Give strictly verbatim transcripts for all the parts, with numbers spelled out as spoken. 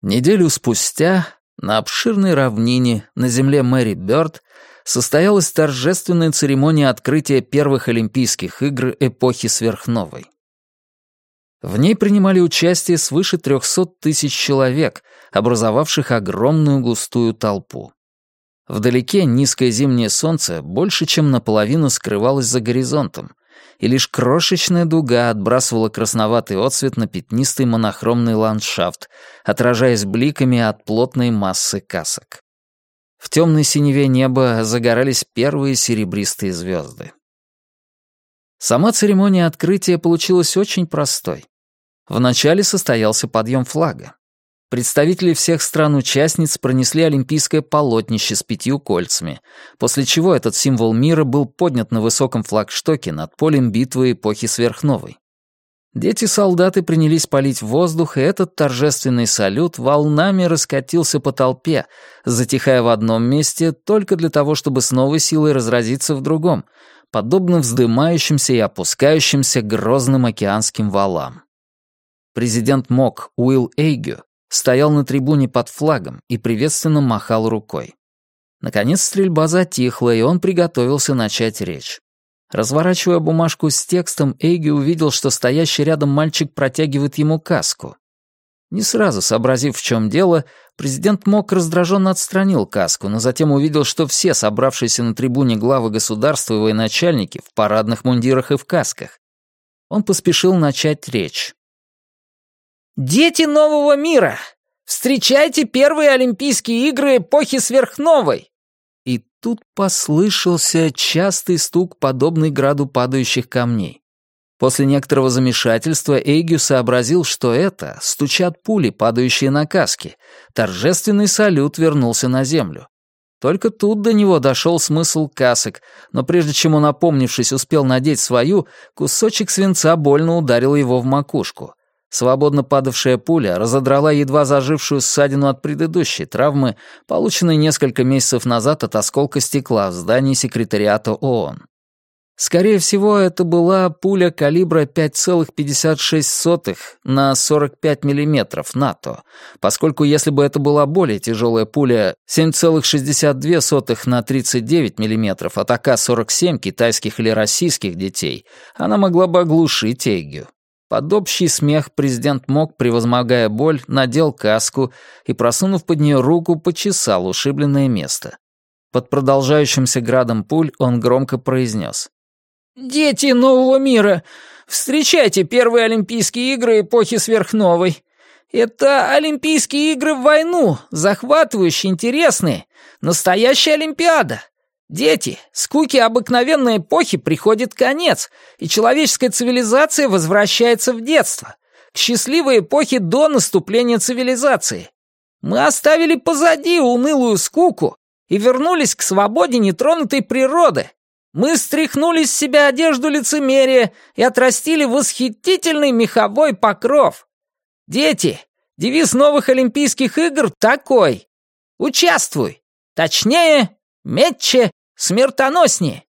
Неделю спустя на обширной равнине на земле Мэри Бёрд состоялась торжественная церемония открытия первых Олимпийских игр эпохи сверхновой. В ней принимали участие свыше трехсот тысяч человек, образовавших огромную густую толпу. Вдалеке низкое зимнее солнце больше чем наполовину скрывалось за горизонтом, и лишь крошечная дуга отбрасывала красноватый отсвет на пятнистый монохромный ландшафт, отражаясь бликами от плотной массы касок. В темной синеве неба загорались первые серебристые звезды. Сама церемония открытия получилась очень простой. Вначале состоялся подъем флага. Представители всех стран-участниц пронесли олимпийское полотнище с пятью кольцами, после чего этот символ мира был поднят на высоком флагштоке над полем битвы эпохи сверхновой. Дети-солдаты принялись палить воздух, и этот торжественный салют волнами раскатился по толпе, затихая в одном месте только для того, чтобы с новой силой разразиться в другом, подобно вздымающимся и опускающимся грозным океанским валам. Президент МОК Уилл Эйгю стоял на трибуне под флагом и приветственно махал рукой. Наконец стрельба затихла, и он приготовился начать речь. Разворачивая бумажку с текстом, Эйги увидел, что стоящий рядом мальчик протягивает ему каску. Не сразу сообразив, в чем дело, президент МОК раздраженно отстранил каску, но затем увидел, что все собравшиеся на трибуне главы государства и военачальники в парадных мундирах и в касках. Он поспешил начать речь. «Дети нового мира! Встречайте первые Олимпийские игры эпохи сверхновой!» И тут послышался частый стук, подобный граду падающих камней. После некоторого замешательства Эйгю сообразил, что это стучат пули, падающие на каски. Торжественный салют вернулся на землю. Только тут до него дошел смысл касок, но прежде чем он, опомнившись, успел надеть свою, кусочек свинца больно ударил его в макушку. Свободно падавшая пуля разодрала едва зажившую ссадину от предыдущей травмы, полученной несколько месяцев назад от осколка стекла в здании секретариата ООН. Скорее всего, это была пуля калибра пять целых пятьдесят шесть сотых на сорок пять миллиметров НАТО, поскольку если бы это была более тяжелая пуля семь целых шестьдесят две сотых на тридцать девять миллиметров от А К сорок семь китайских или российских детей, она могла бы оглушить Эйгю. Под общий смех президент МОК, превозмогая боль, надел каску и, просунув под нее руку, почесал ушибленное место. Под продолжающимся градом пуль он громко произнес: «Дети нового мира, встречайте первые Олимпийские игры эпохи сверхновой. Это Олимпийские игры в войну, захватывающие, интересные, настоящая Олимпиада. Дети, скуке обыкновенной эпохи приходит конец, и человеческая цивилизация возвращается в детство, к счастливой эпохе до наступления цивилизации. Мы оставили позади унылую скуку и вернулись к свободе нетронутой природы. Мы стряхнули с себя одежду лицемерия и отрастили восхитительный меховой покров. Дети, девиз новых Олимпийских игр такой: участвуй, точнее, метче, смертоноснее.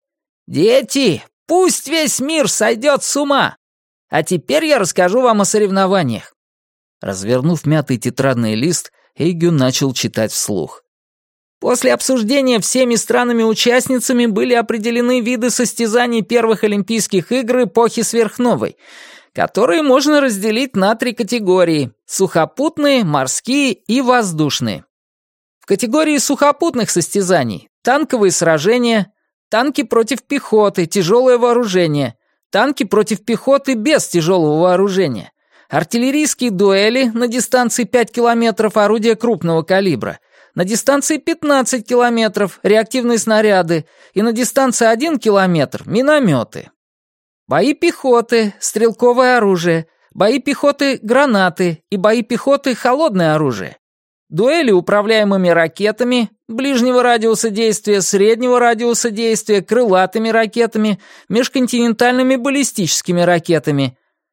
Дети, пусть весь мир сойдет с ума. А теперь я расскажу вам о соревнованиях». Развернув мятый тетрадный лист, Эйгю начал читать вслух. После обсуждения всеми странами-участницами были определены виды состязаний первых Олимпийских игр эпохи сверхновой, которые можно разделить на три категории — сухопутные, морские и воздушные. В категории сухопутных состязаний — танковые сражения, танки против пехоты, тяжелое вооружение, танки против пехоты без тяжелого вооружения, артиллерийские дуэли на дистанции пять километров орудия крупного калибра, на дистанции пятнадцать километров реактивные снаряды и на дистанции один километр минометы. Бои пехоты, стрелковое оружие, бои пехоты гранаты и бои пехоты холодное оружие. Дуэли управляемыми ракетами, ближнего радиуса действия, среднего радиуса действия, крылатыми ракетами, межконтинентальными баллистическими ракетами.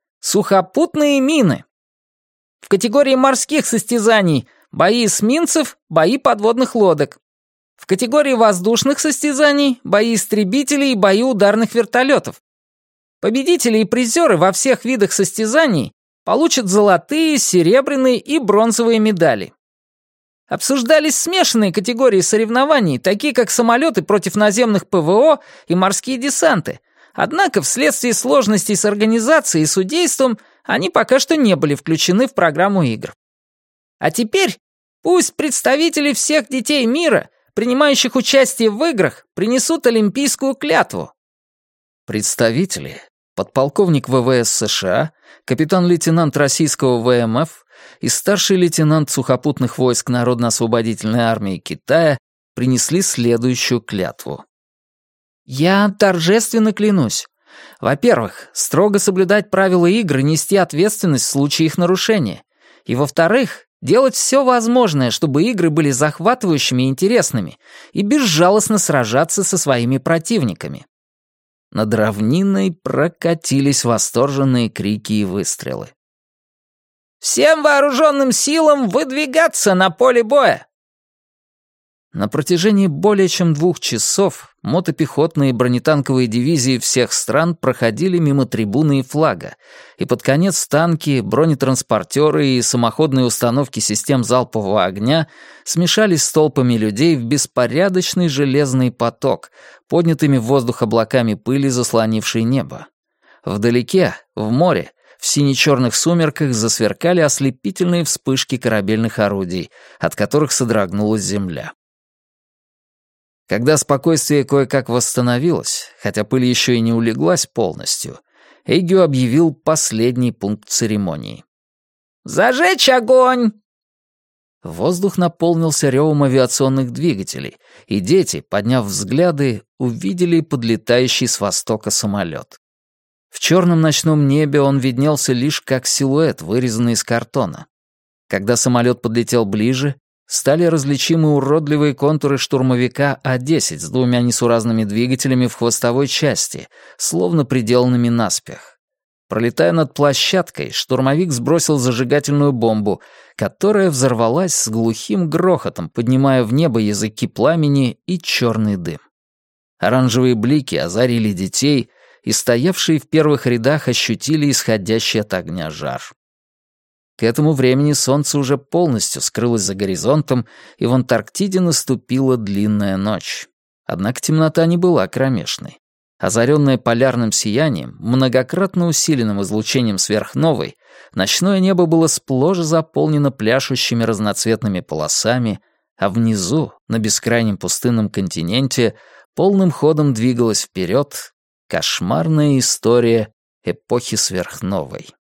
Сухопутные мины. В категории морских состязаний бои эсминцев, бои подводных лодок. В категории воздушных состязаний бои истребителей и бои ударных вертолетов. Победители и призеры во всех видах состязаний получат золотые, серебряные и бронзовые медали. Обсуждались смешанные категории соревнований, такие как самолеты против наземных ПВО и морские десанты. Однако вследствие сложностей с организацией и судейством они пока что не были включены в программу игр. А теперь пусть представители всех детей мира, принимающих участие в играх, принесут олимпийскую клятву. Представители, подполковник ВВС США, капитан-лейтенант российского ВМФ и старший лейтенант сухопутных войск Народно-освободительной армии Китая принесли следующую клятву. Я торжественно клянусь. Во-первых, строго соблюдать правила игр и нести ответственность в случае их нарушения. И во-вторых, делать все возможное, чтобы игры были захватывающими и интересными, и безжалостно сражаться со своими противниками. Над равниной прокатились восторженные крики и выстрелы. «Всем вооруженным силам выдвигаться на поле боя!» На протяжении более чем двух часов мотопехотные и бронетанковые дивизии всех стран проходили мимо трибуны и флага, и под конец танки, бронетранспортеры и самоходные установки систем залпового огня смешались с толпами людей в беспорядочный железный поток, поднятыми в воздух облаками пыли, заслонившей небо. Вдалеке, в море, в сине-черных сумерках засверкали ослепительные вспышки корабельных орудий, от которых содрогнулась земля. Когда спокойствие кое-как восстановилось, хотя пыль еще и не улеглась полностью, Эйгю объявил последний пункт церемонии. «Зажечь огонь!» Воздух наполнился ревом авиационных двигателей, и дети, подняв взгляды, увидели подлетающий с востока самолет. В черном ночном небе он виднелся лишь как силуэт, вырезанный из картона. Когда самолет подлетел ближе, стали различимы уродливые контуры штурмовика А десять с двумя несуразными двигателями в хвостовой части, словно приделанными наспех. Пролетая над площадкой, штурмовик сбросил зажигательную бомбу, которая взорвалась с глухим грохотом, поднимая в небо языки пламени и черный дым. Оранжевые блики озарили детей, и стоявшие в первых рядах ощутили исходящий от огня жар. К этому времени солнце уже полностью скрылось за горизонтом, и в Антарктиде наступила длинная ночь. Однако темнота не была кромешной. Озаренное полярным сиянием, многократно усиленным излучением сверхновой, ночное небо было сплошь заполнено пляшущими разноцветными полосами, а внизу, на бескрайнем пустынном континенте, полным ходом двигалась вперед кошмарная история эпохи сверхновой.